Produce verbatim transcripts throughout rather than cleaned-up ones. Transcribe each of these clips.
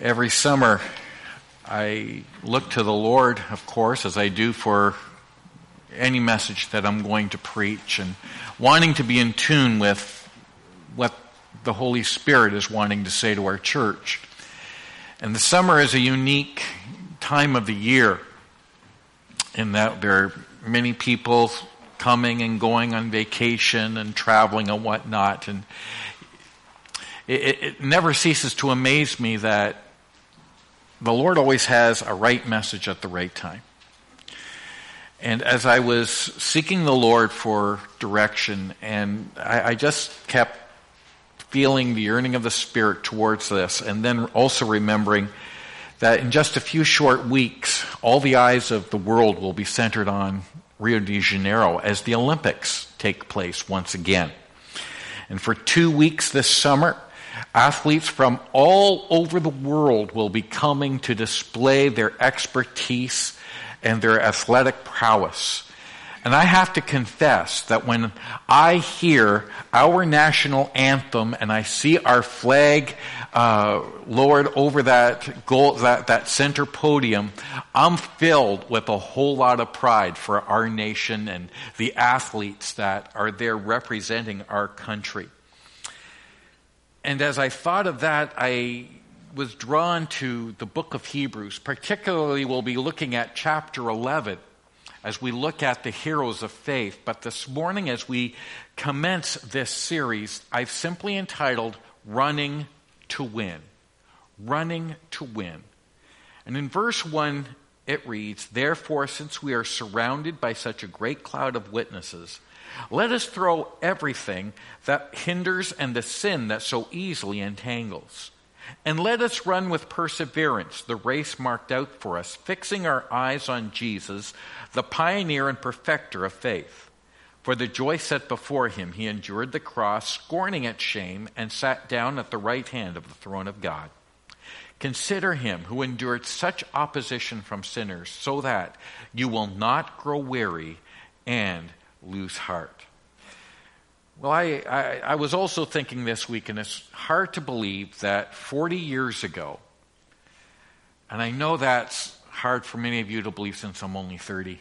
Every summer, I look to the Lord, of course, as I do for any message that I'm going to preach, and wanting to be in tune with what the Holy Spirit is wanting to say to our church. And the summer is a unique time of the year in that there are many people coming and going on vacation and traveling and whatnot. And it, it never ceases to amaze me that the Lord always has a right message at the right time. And as I was seeking the Lord for direction, and I, I just kept feeling the yearning of the Spirit towards this, and then also remembering that in just a few short weeks, all the eyes of the world will be centered on Rio de Janeiro as the Olympics take place once again. And for two weeks this summer, athletes from all over the world will be coming to display their expertise and their athletic prowess. And I have to confess that when I hear our national anthem and I see our flag uh, lowered over that goal, that, that center podium, I'm filled with a whole lot of pride for our nation and the athletes that are there representing our country. And as I thought of that, I was drawn to the book of Hebrews. Particularly, we'll be looking at chapter eleven as we look at the heroes of faith. But this morning, as we commence this series, I've simply entitled Running to Win. Running to Win. And in verse one, it reads, "Therefore, since we are surrounded by such a great cloud of witnesses, let us throw everything that hinders and the sin that so easily entangles. And let us run with perseverance the race marked out for us, fixing our eyes on Jesus, the pioneer and perfecter of faith. For the joy set before him, he endured the cross, scorning its shame, and sat down at the right hand of the throne of God. Consider him who endured such opposition from sinners, so that you will not grow weary and lose heart." Well, I, I, I was also thinking this week, and it's hard to believe that forty years ago, and I know that's hard for many of you to believe since I'm only thirty.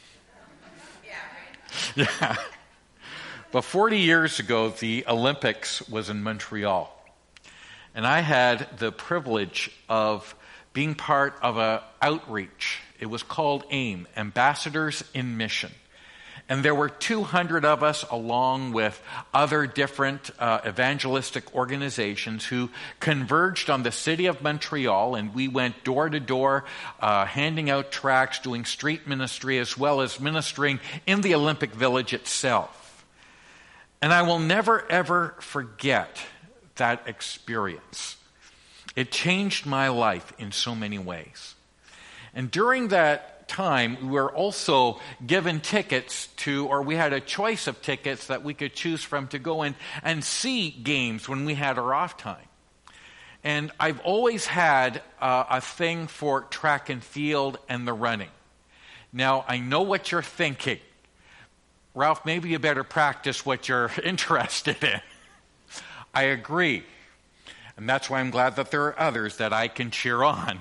Yeah, right? Yeah. But forty years ago, the Olympics was in Montreal. And I had the privilege of being part of an outreach. It was called AIM, Ambassadors in Mission. And there were two hundred of us, along with other different uh, evangelistic organizations, who converged on the city of Montreal, and we went door to door, uh, handing out tracts, doing street ministry, as well as ministering in the Olympic Village itself. And I will never, ever forget that experience. It changed my life in so many ways. And during that time, we were also given tickets to, or we had a choice of tickets that we could choose from to go in and see games when we had our off time. And I've always had uh, a thing for track and field and the running. Now, I know what you're thinking. Ralph, maybe you better practice what you're interested in. I agree. And that's why I'm glad that there are others that I can cheer on.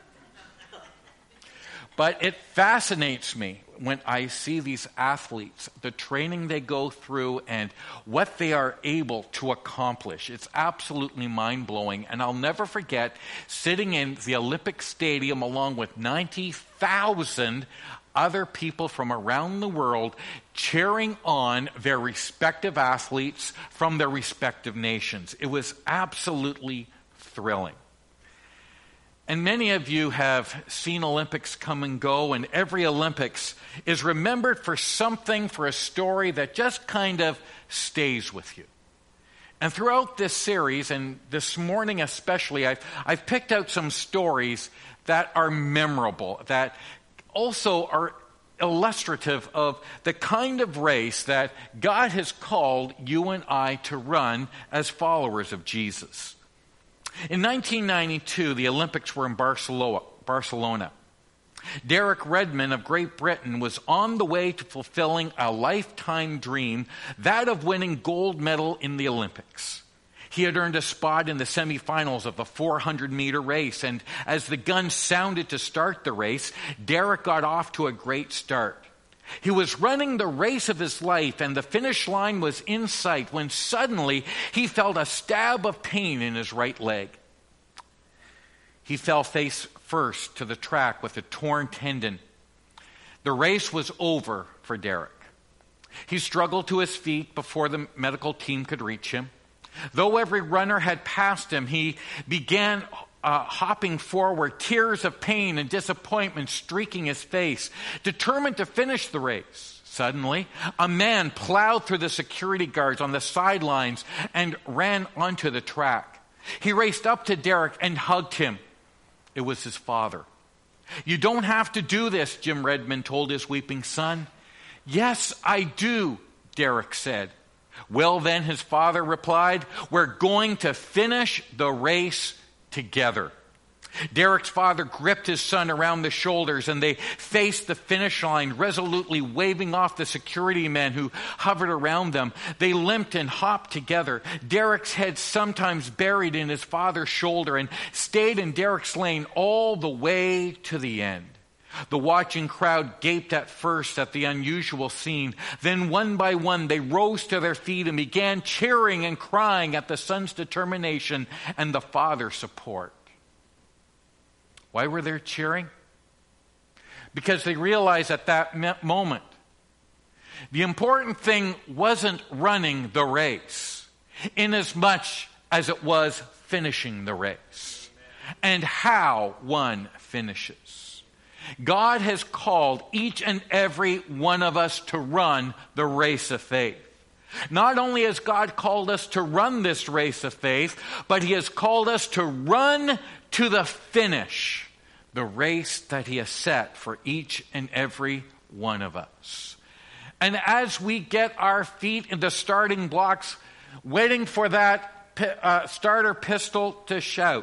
But it fascinates me when I see these athletes, the training they go through and what they are able to accomplish. It's absolutely mind-blowing. And I'll never forget sitting in the Olympic Stadium along with ninety thousand other people from around the world cheering on their respective athletes from their respective nations. It was absolutely thrilling. And many of you have seen Olympics come and go, and every Olympics is remembered for something, for a story that just kind of stays with you. And throughout this series, and this morning especially, I've, I've picked out some stories that are memorable, that also are illustrative of the kind of race that God has called you and I to run as followers of Jesus. In nineteen ninety-two, the Olympics were in Barcelona. Derek Redmond of Great Britain was on the way to fulfilling a lifetime dream, that of winning gold medal in the Olympics. He had earned a spot in the semifinals of the four hundred meter race, and as the gun sounded to start the race, Derek got off to a great start. He was running the race of his life, and the finish line was in sight when suddenly he felt a stab of pain in his right leg. He fell face first to the track with a torn tendon. The race was over for Derek. He struggled to his feet before the medical team could reach him. Though every runner had passed him, he began uh, hopping forward, tears of pain and disappointment streaking his face, determined to finish the race. Suddenly, a man plowed through the security guards on the sidelines and ran onto the track. He raced up to Derek and hugged him. It was his father. "You don't have to do this," Jim Redmond told his weeping son. "Yes, I do," Derek said. "Well then," his father replied, "we're going to finish the race together." Derek's father gripped his son around the shoulders, and they faced the finish line, resolutely waving off the security men who hovered around them. They limped and hopped together, Derek's head sometimes buried in his father's shoulder, and stayed in Derek's lane all the way to the end. The watching crowd gaped at first at the unusual scene. Then one by one they rose to their feet and began cheering and crying at the son's determination and the father's support. Why were they cheering? Because they realized at that moment the important thing wasn't running the race, inasmuch as it was finishing the race and how one finishes. God has called each and every one of us to run the race of faith. Not only has God called us to run this race of faith, but He has called us to run to the finish, the race that He has set for each and every one of us. And as we get our feet in the starting blocks, waiting for that uh, starter pistol to shout,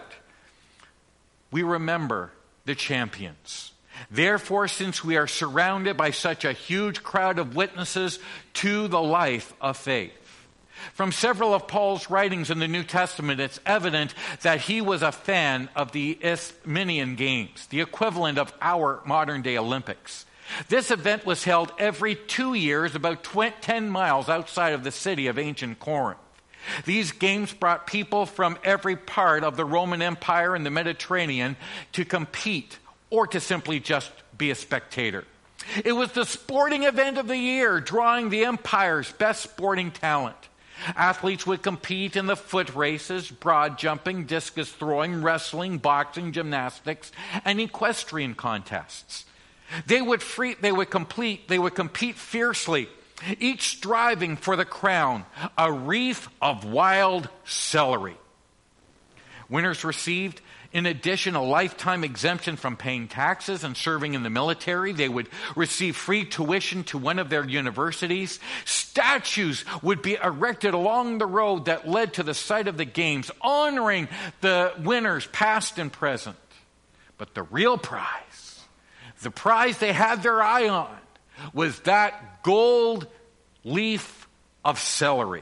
we remember the champions. Therefore, since we are surrounded by such a huge crowd of witnesses to the life of faith, from several of Paul's writings in the New Testament, it's evident that he was a fan of the Isthmian Games, the equivalent of our modern-day Olympics. This event was held every two years about ten miles outside of the city of ancient Corinth. These games brought people from every part of the Roman Empire and the Mediterranean to compete or to simply just be a spectator. It was the sporting event of the year, drawing the empire's best sporting talent. Athletes would compete in the foot races, broad jumping, discus throwing, wrestling, boxing, gymnastics, and equestrian contests. They would free, they would complete, they would compete fiercely, each striving for the crown, a wreath of wild celery. Winners received, in addition, a lifetime exemption from paying taxes and serving in the military. They would receive free tuition to one of their universities. Statues would be erected along the road that led to the site of the games, honoring the winners past and present. But the real prize, the prize they had their eye on, was that gold leaf of celery.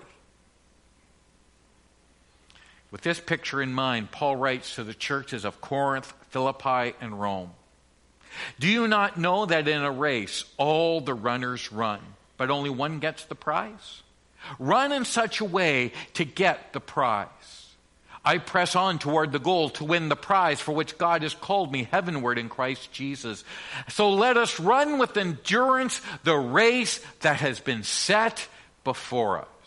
With this picture in mind, Paul writes to the churches of Corinth, Philippi, and Rome. Do you not know that in a race all the runners run, but only one gets the prize? Run in such a way to get the prize. I press on toward the goal to win the prize for which God has called me heavenward in Christ Jesus. So let us run with endurance the race that has been set before us.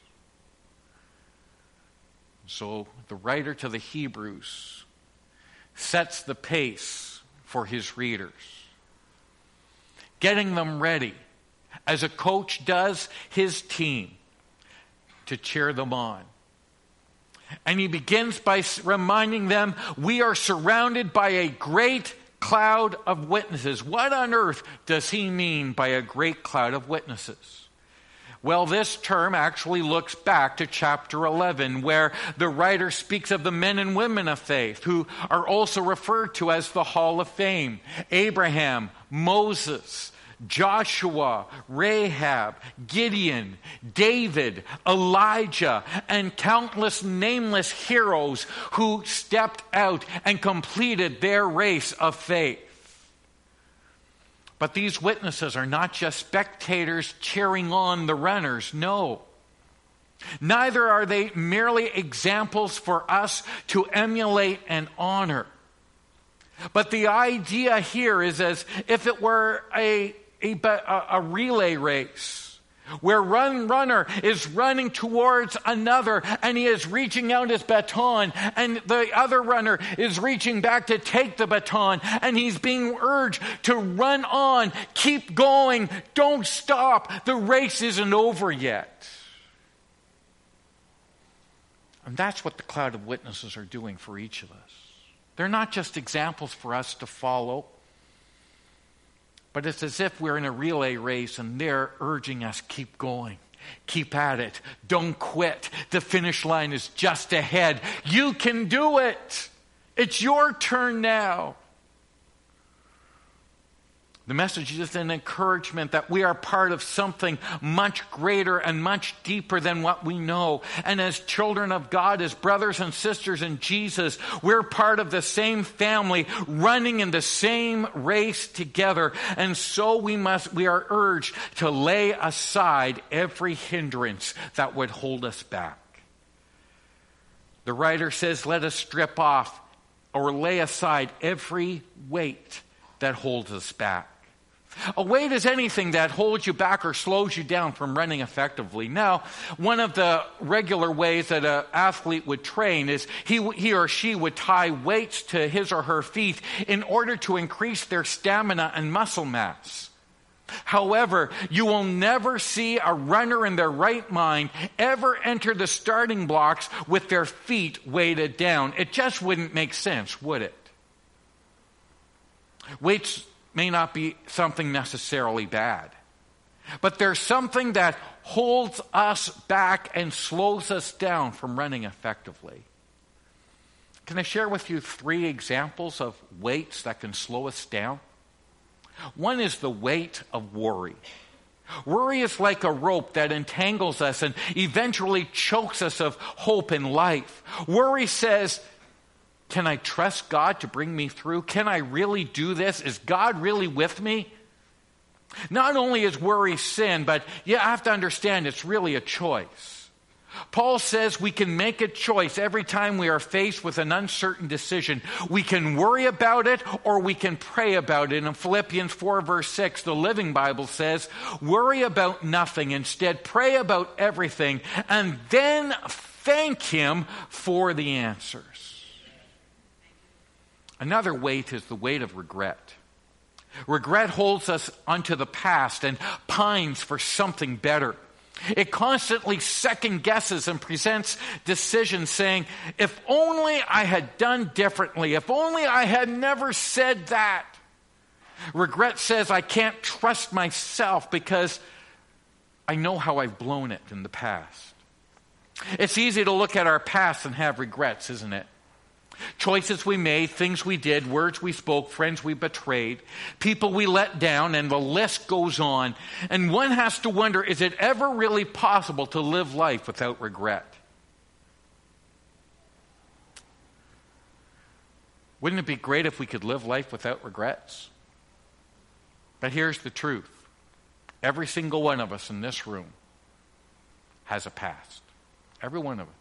So the writer to the Hebrews sets the pace for his readers, getting them ready, as a coach does his team, to cheer them on. And he begins by reminding them, we are surrounded by a great cloud of witnesses. What on earth does he mean by a great cloud of witnesses? Well, this term actually looks back to chapter eleven, where the writer speaks of the men and women of faith who are also referred to as the Hall of Fame. Abraham, Moses, Joshua, Rahab, Gideon, David, Elijah, and countless nameless heroes who stepped out and completed their race of faith. But these witnesses are not just spectators cheering on the runners. No. Neither are they merely examples for us to emulate and honor. But the idea here is as if it were a, a, a relay race, where one runner is running towards another and he is reaching out his baton, and the other runner is reaching back to take the baton, and he's being urged to run on, keep going, don't stop, the race isn't over yet. And that's what the cloud of witnesses are doing for each of us. They're not just examples for us to follow, but it's as if we're in a relay race and they're urging us, keep going, keep at it, don't quit. The finish line is just ahead. You can do it. It's your turn now. The message is an encouragement that we are part of something much greater and much deeper than what we know. And as children of God, as brothers and sisters in Jesus, we're part of the same family, running in the same race together. And so we must, we are urged to lay aside every hindrance that would hold us back. The writer says, let us strip off or lay aside every weight that holds us back. A weight is anything that holds you back or slows you down from running effectively. Now, one of the regular ways that an athlete would train is he, he or she would tie weights to his or her feet in order to increase their stamina and muscle mass. However, you will never see a runner in their right mind ever enter the starting blocks with their feet weighted down. It just wouldn't make sense, would it? Weights may not be something necessarily bad, but there's something that holds us back and slows us down from running effectively. Can I share with you three examples of weights that can slow us down? One is the weight of worry. Worry is like a rope that entangles us and eventually chokes us of hope in life. Worry says, can I trust God to bring me through? Can I really do this? Is God really with me? Not only is worry sin, but you have to understand it's really a choice. Paul says we can make a choice every time we are faced with an uncertain decision. We can worry about it or we can pray about it. In Philippians four verse six, the Living Bible says, worry about nothing. Instead, pray about everything and then thank Him for the answers. Another weight is the weight of regret. Regret holds us onto the past and pines for something better. It constantly second guesses and presents decisions saying, if only I had done differently, if only I had never said that. Regret says I can't trust myself because I know how I've blown it in the past. It's easy to look at our past and have regrets, isn't it? Choices we made, things we did, words we spoke, friends we betrayed, people we let down, and the list goes on. And one has to wonder, is it ever really possible to live life without regret? Wouldn't it be great if we could live life without regrets? But here's the truth. Every single one of us in this room has a past. Every one of us.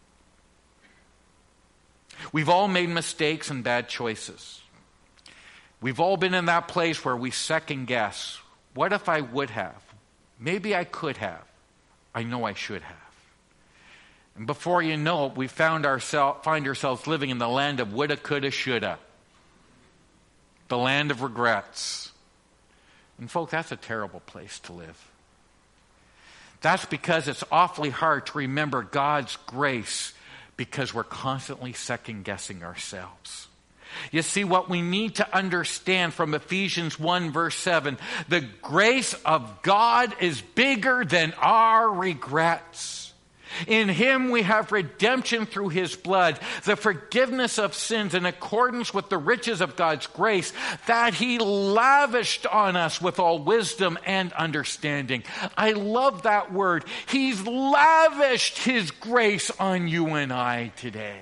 We've all made mistakes and bad choices. We've all been in that place where we second guess. What if I would have? Maybe I could have. I know I should have. And before you know it, we found ourselves, find ourselves living in the land of woulda, coulda, shoulda. The land of regrets. And folks, that's a terrible place to live. That's because it's awfully hard to remember God's grace because we're constantly second-guessing ourselves. You see, what we need to understand from Ephesians one verse seven, the grace of God is bigger than our regrets. In him we have redemption through his blood, the forgiveness of sins in accordance with the riches of God's grace that he lavished on us with all wisdom and understanding. I love that word. He's lavished his grace on you and I today.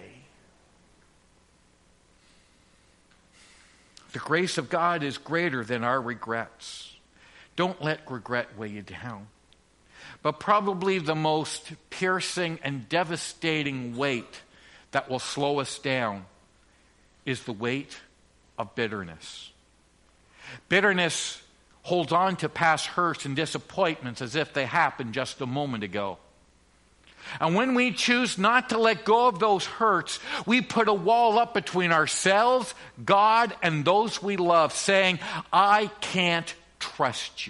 The grace of God is greater than our regrets. Don't let regret weigh you down. But probably the most piercing and devastating weight that will slow us down is the weight of bitterness. Bitterness holds on to past hurts and disappointments as if they happened just a moment ago. And when we choose not to let go of those hurts, we put a wall up between ourselves, God, and those we love, saying, I can't trust you.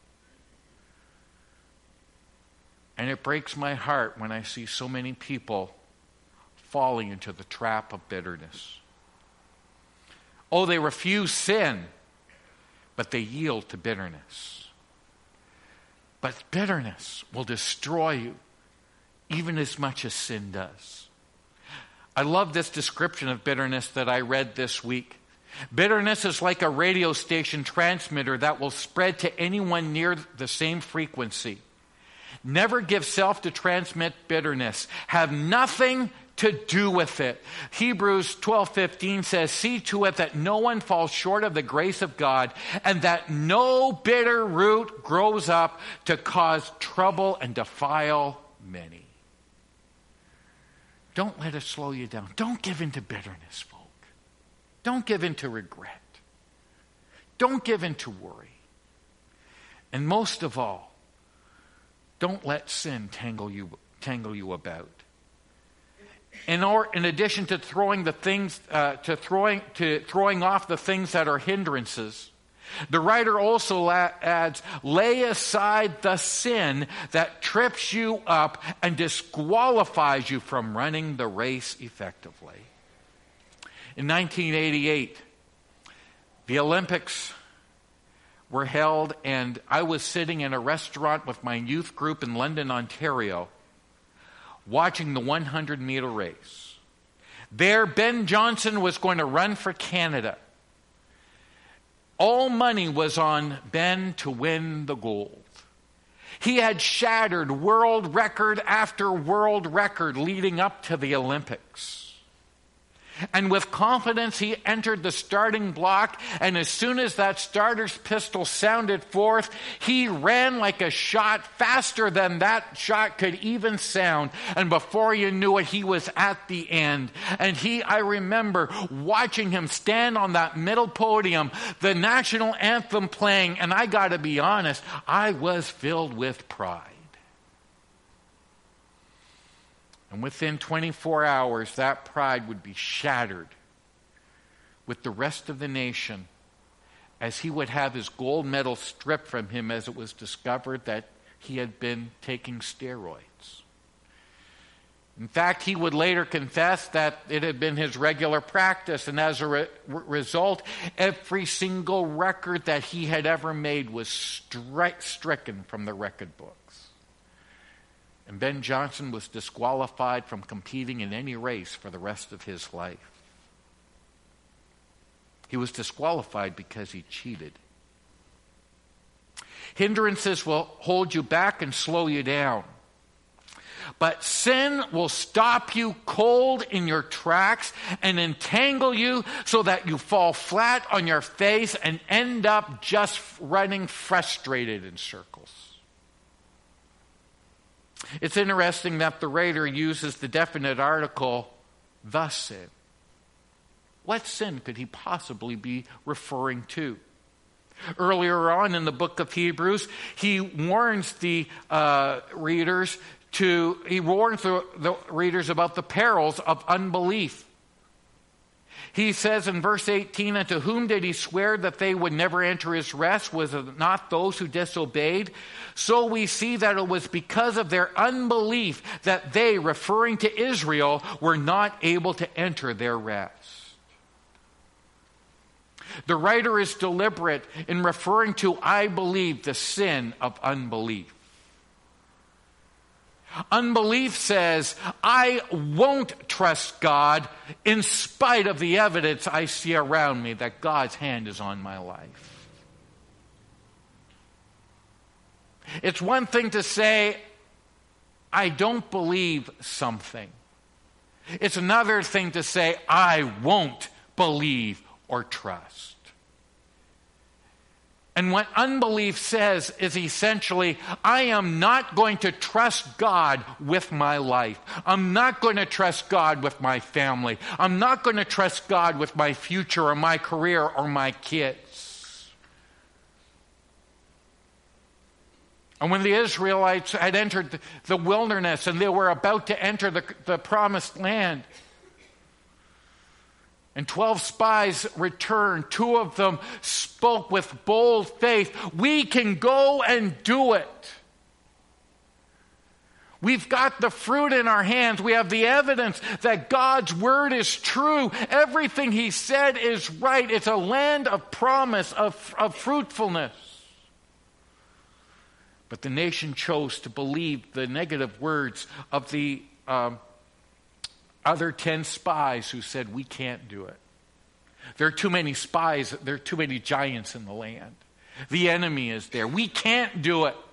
And it breaks my heart when I see so many people falling into the trap of bitterness. Oh, they refuse sin, but they yield to bitterness. But bitterness will destroy you even as much as sin does. I love this description of bitterness that I read this week. Bitterness is like a radio station transmitter that will spread to anyone near the same frequency. Never give self to transmit bitterness. Have nothing to do with it. Hebrews twelve fifteen says, see to it that no one falls short of the grace of God, and that no bitter root grows up to cause trouble and defile many. Don't let it slow you down. Don't give in to bitterness, folk. Don't give in to regret. Don't give in to worry. And most of all, don't let sin tangle you, tangle you about. In, or, in addition to throwing the things, uh, to throwing to throwing off the things that are hindrances, the writer also la- adds, lay aside the sin that trips you up and disqualifies you from running the race effectively. In nineteen eighty-eight, the Olympics were held, and I was sitting in a restaurant with my youth group in London, Ontario, watching the one hundred meter race. There, Ben Johnson was going to run for Canada. All money was on Ben to win the gold. He had shattered world record after world record leading up to the Olympics. And with confidence, he entered the starting block, and as soon as that starter's pistol sounded forth, he ran like a shot, faster than that shot could even sound. And before you knew it, he was at the end. And he, I remember watching him stand on that middle podium, the national anthem playing, and I got to be honest, I was filled with pride. And within twenty-four hours, that pride would be shattered with the rest of the nation as he would have his gold medal stripped from him as it was discovered that he had been taking steroids. In fact, he would later confess that it had been his regular practice, and as a re- result, every single record that he had ever made was stri- stricken from the record books. And Ben Johnson was disqualified from competing in any race for the rest of his life. He was disqualified because he cheated. Hindrances will hold you back and slow you down. But sin will stop you cold in your tracks and entangle you so that you fall flat on your face and end up just running frustrated in circles. It's interesting that the writer uses the definite article, the sin. What sin could he possibly be referring to? Earlier on in the book of Hebrews, he warns the uh, readers to, he warns the, the readers about the perils of unbelief. He says in verse eighteen, and to whom did he swear that they would never enter his rest? Was it not those who disobeyed? So we see that it was because of their unbelief that they, referring to Israel, were not able to enter their rest. The writer is deliberate in referring to, I believe, the sin of unbelief. Unbelief says, I won't trust God in spite of the evidence I see around me that God's hand is on my life. It's one thing to say, I don't believe something. It's another thing to say, I won't believe or trust. And what unbelief says is essentially, I am not going to trust God with my life. I'm not going to trust God with my family. I'm not going to trust God with my future or my career or my kids. And when the Israelites had entered the wilderness and they were about to enter the, the promised land, and twelve spies returned. Two of them spoke with bold faith. We can go and do it. We've got the fruit in our hands. We have the evidence that God's word is true. Everything he said is right. It's a land of promise, of, of fruitfulness. But the nation chose to believe the negative words of the um, other ten spies who said, we can't do it. There are too many spies. There are too many giants in the land. The enemy is there. We can't do it.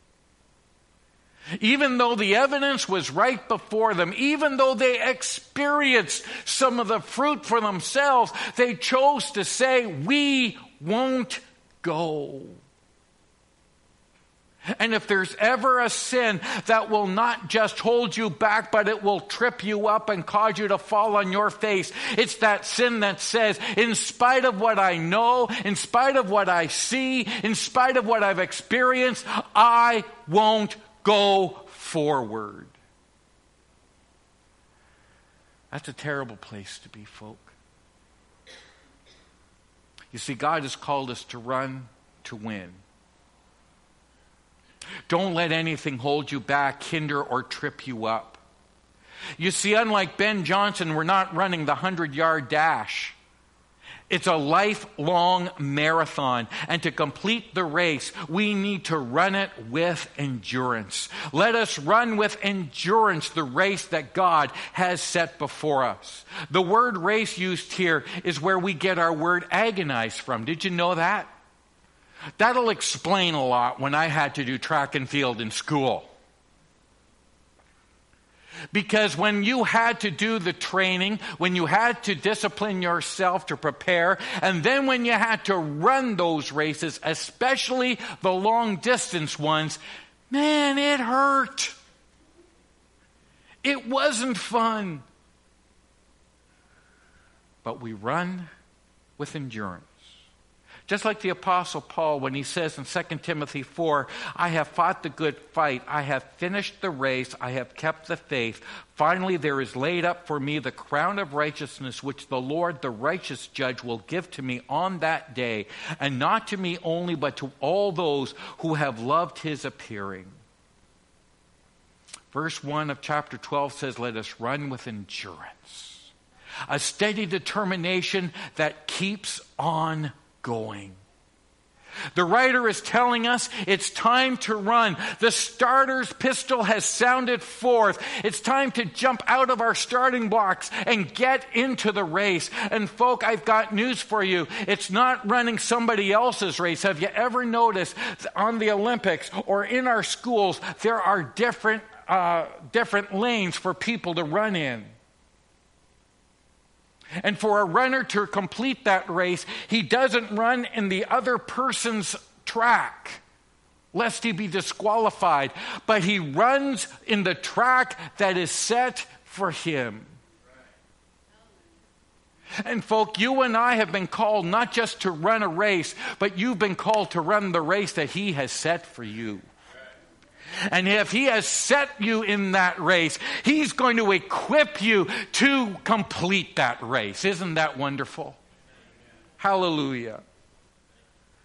Even though the evidence was right before them, even though they experienced some of the fruit for themselves, they chose to say, we won't go. And if there's ever a sin that will not just hold you back, but it will trip you up and cause you to fall on your face, it's that sin that says, in spite of what I know, in spite of what I see, in spite of what I've experienced, I won't go forward. That's a terrible place to be, folk. You see, God has called us to run, to win. Don't let anything hold you back, hinder, or trip you up. You see, unlike Ben Johnson, we're not running the hundred-yard dash. It's a lifelong marathon. And to complete the race, we need to run it with endurance. Let us run with endurance the race that God has set before us. The word race used here is where we get our word agonize from. Did you know that? That'll explain a lot when I had to do track and field in school. Because when you had to do the training, when you had to discipline yourself to prepare, and then when you had to run those races, especially the long distance ones, man, it hurt. It wasn't fun. But we run with endurance. Just like the Apostle Paul when he says in Second Timothy four, I have fought the good fight, I have finished the race, I have kept the faith. Finally, there is laid up for me the crown of righteousness, which the Lord, the righteous judge, will give to me on that day, and not to me only, but to all those who have loved his appearing. Verse one of chapter twelve says, let us run with endurance. A steady determination that keeps on going. The writer is telling us it's time to run. The starter's pistol has sounded forth. It's time to jump out of our starting blocks and get into the race. And folk, I've got news for you. It's not running somebody else's race. Have you ever noticed on the Olympics or in our schools, there are different, uh, different lanes for people to run in? And for a runner to complete that race, he doesn't run in the other person's track, lest he be disqualified. But he runs in the track that is set for him. And folk, you and I have been called not just to run a race, but you've been called to run the race that he has set for you. And if he has set you in that race, he's going to equip you to complete that race. Isn't that wonderful? Hallelujah.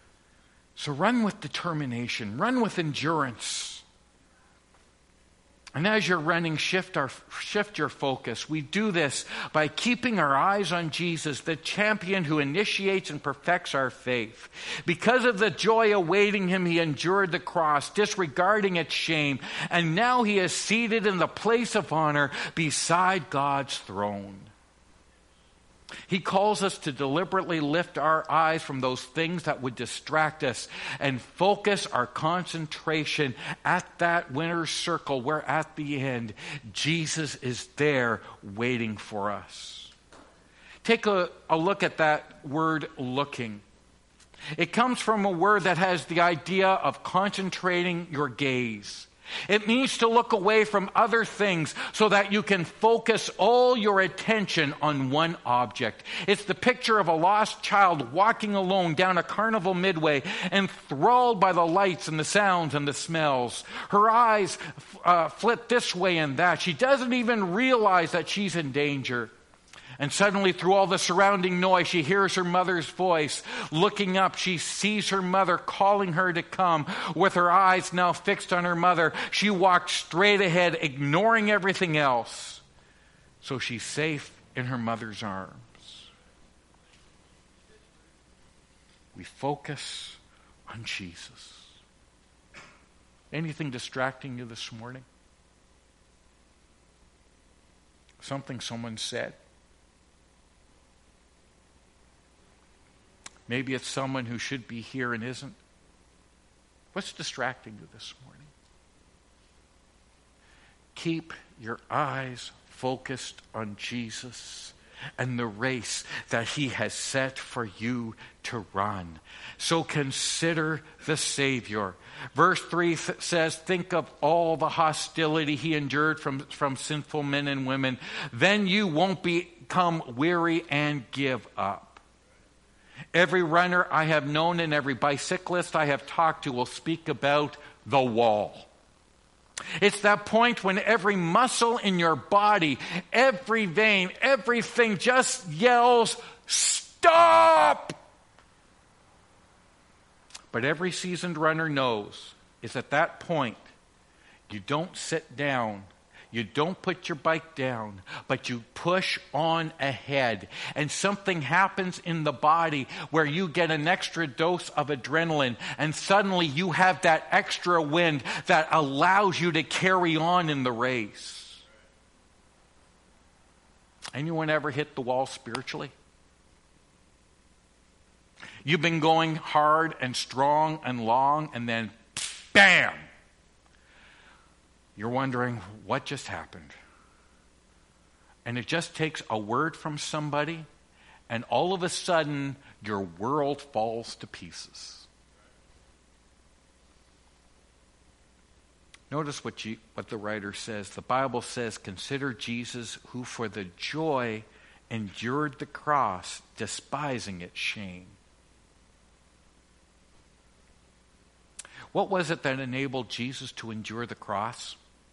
So run with determination. Run with endurance. And as you're running, shift our shift your focus. We do this by keeping our eyes on Jesus, the champion who initiates and perfects our faith. Because of the joy awaiting him, he endured the cross, disregarding its shame, and now he is seated in the place of honor beside God's throne. He calls us to deliberately lift our eyes from those things that would distract us and focus our concentration at that winner's circle where at the end, Jesus is there waiting for us. Take a, a look at that word looking. It comes from a word that has the idea of concentrating your gaze. It means to look away from other things so that you can focus all your attention on one object. It's the picture of a lost child walking alone down a carnival midway, enthralled by the lights and the sounds and the smells. Her eyes uh, flit this way and that. She doesn't even realize that she's in danger. And suddenly, through all the surrounding noise, she hears her mother's voice. Looking up, she sees her mother calling her to come. With her eyes now fixed on her mother, she walks straight ahead, ignoring everything else. So she's safe in her mother's arms. We focus on Jesus. Anything distracting you this morning? Something someone said? Maybe it's someone who should be here and isn't. What's distracting you this morning? Keep your eyes focused on Jesus and the race that he has set for you to run. So consider the Savior. Verse three th- says, think of all the hostility he endured from, from sinful men and women. Then you won't become weary and give up. Every runner I have known and every bicyclist I have talked to will speak about the wall. It's that point when every muscle in your body, every vein, everything just yells, stop! But every seasoned runner knows is at that point, you don't sit down. You don't put your bike down, but you push on ahead. And something happens in the body where you get an extra dose of adrenaline, and suddenly you have that extra wind that allows you to carry on in the race. Anyone ever hit the wall spiritually? You've been going hard and strong and long, and then bam! You're wondering, what just happened? And it just takes a word from somebody, and all of a sudden, your world falls to pieces. Notice what, you, what the writer says. The Bible says, consider Jesus who for the joy endured the cross, despising its shame. What was it that enabled Jesus to endure the cross?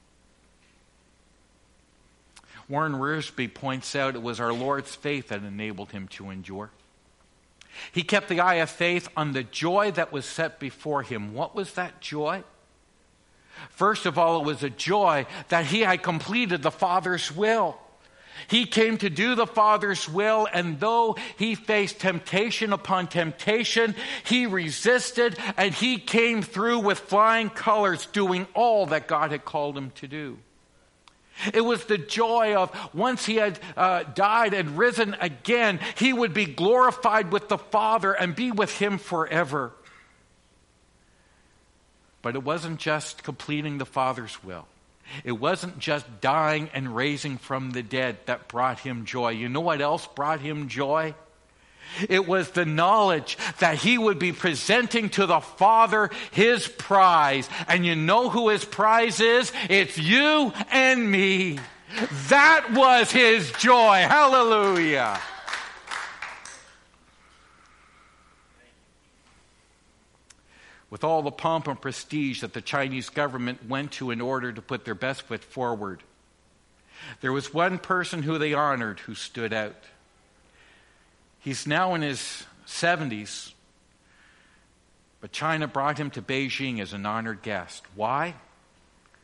Warren Wiersbe points out it was our Lord's faith that enabled him to endure. He kept the eye of faith on the joy that was set before him. What was that joy? First of all, it was a joy that he had completed the Father's will. He came to do the Father's will, and though he faced temptation upon temptation, he resisted, and he came through with flying colors, doing all that God had called him to do. It was the joy of once he had uh, died and risen again, he would be glorified with the Father and be with him forever. But it wasn't just completing the Father's will. It wasn't just dying and raising from the dead that brought him joy. You know what else brought him joy? It was the knowledge that he would be presenting to the Father his prize. And you know who his prize is? It's you and me. That was his joy. Hallelujah. With all the pomp and prestige that the Chinese government went to in order to put their best foot forward, there was one person who they honored who stood out. He's now in his seventies, but China brought him to Beijing as an honored guest. Why?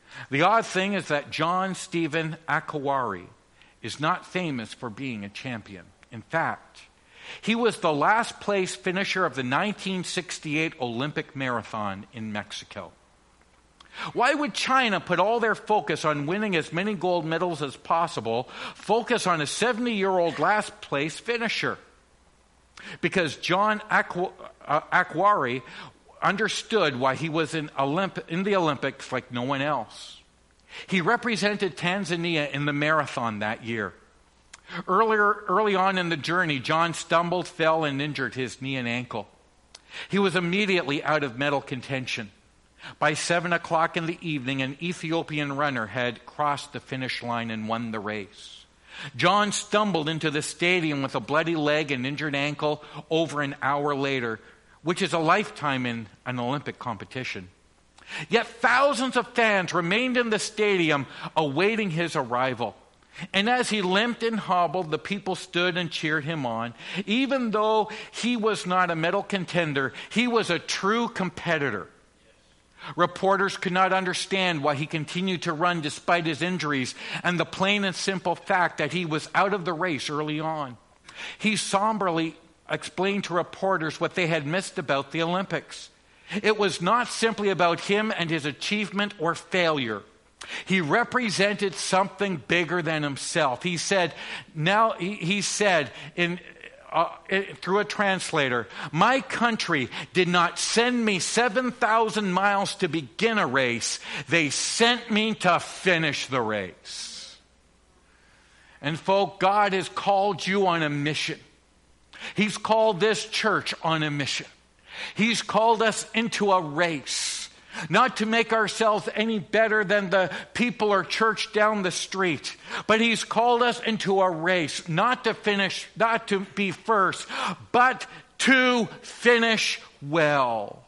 The odd thing is that John Stephen Akhwari is not famous for being a champion. In fact, he was the last place finisher of the nineteen sixty-eight Olympic marathon in Mexico. Why would China put all their focus on winning as many gold medals as possible, focus on a seventy-year-old last place finisher? Because John Akhw- uh, Akhwari understood why he was in, Olymp- in the Olympics like no one else. He represented Tanzania in the marathon that year. Earlier, early on in the journey, John stumbled, fell, and injured his knee and ankle. He was immediately out of medal contention. By seven o'clock in the evening, an Ethiopian runner had crossed the finish line and won the race. John stumbled into the stadium with a bloody leg and injured ankle over an hour later, which is a lifetime in an Olympic competition. Yet thousands of fans remained in the stadium awaiting his arrival. And as he limped and hobbled, the people stood and cheered him on. Even though he was not a medal contender, he was a true competitor. Reporters could not understand why he continued to run despite his injuries and the plain and simple fact that he was out of the race early on. He somberly explained to reporters what they had missed about the Olympics. It was not simply about him and his achievement or failure. He represented something bigger than himself. He said, now he, he said in uh, through a translator, my country did not send me seven thousand miles to begin a race. They sent me to finish the race. And folk, God has called you on a mission. He's called this church on a mission. He's called us into a race. Not to make ourselves any better than the people or church down the street. But he's called us into a race. Not to finish, not to be first, but to finish well.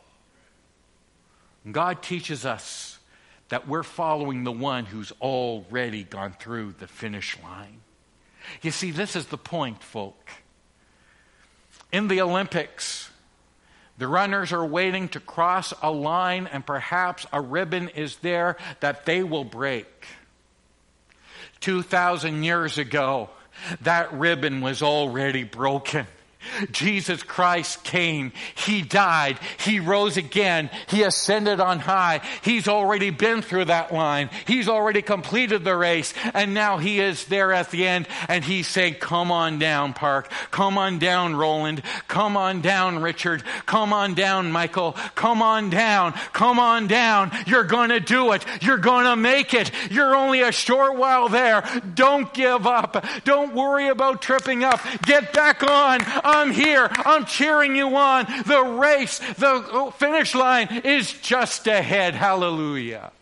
God teaches us that we're following the one who's already gone through the finish line. You see, this is the point, folk. In the Olympics, the runners are waiting to cross a line, and perhaps a ribbon is there that they will break. Two thousand years ago, that ribbon was already broken. Jesus Christ came, He died, He rose again, He ascended on high. He's already been through that line. He's already completed the race, and now He is there at the end, and He's saying, come on down, Park. Come on down, Roland. Come on down, Richard. Come on down, Michael. Come on down. Come on down. You're going to do it. You're going to make it. You're only a short while there. Don't give up. Don't worry about tripping up. Get back on. I'm here. I'm cheering you on. The race, the finish line is just ahead. Hallelujah.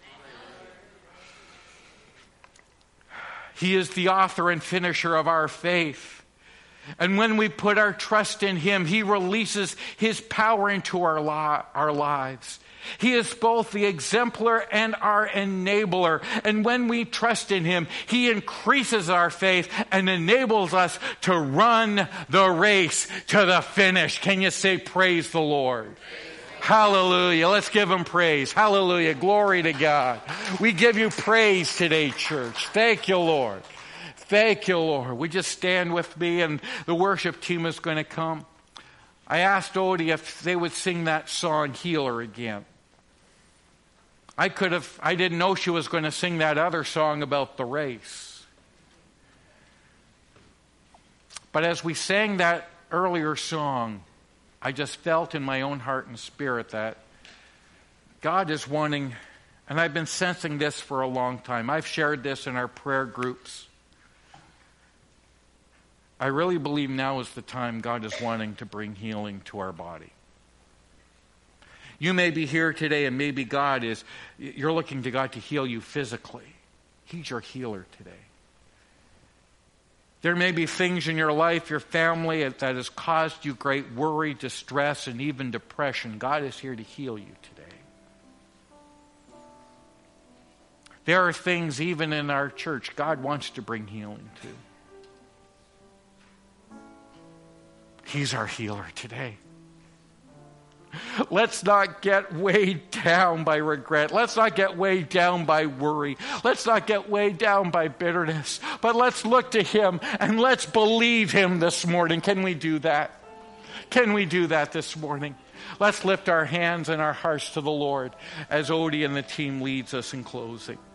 He is the author and finisher of our faith. And when we put our trust in Him, He releases His power into our, li- our lives. He is both the exemplar and our enabler. And when we trust in Him, He increases our faith and enables us to run the race to the finish. Can you say praise the Lord? Hallelujah. Let's give Him praise. Hallelujah. Glory to God. We give You praise today, church. Thank You, Lord. Thank You, Lord. We just stand with me, and the worship team is going to come. I asked Odie if they would sing that song, Healer, again. I could have, I didn't know she was going to sing that other song about the race. But as we sang that earlier song, I just felt in my own heart and spirit that God is wanting, and I've been sensing this for a long time. I've shared this in our prayer groups. I really believe now is the time God is wanting to bring healing to our body. You may be here today, and maybe God is, you're looking to God to heal you physically. He's your healer today. There may be things in your life, your family, that has caused you great worry, distress, and even depression. God is here to heal you today. There are things even in our church God wants to bring healing to. He's our healer today. Let's not get weighed down by regret. Let's not get weighed down by worry. Let's not get weighed down by bitterness. But let's look to him and let's believe him this morning. Can we do that? Can we do that this morning? Let's lift our hands and our hearts to the Lord as Odie and the team leads us in closing.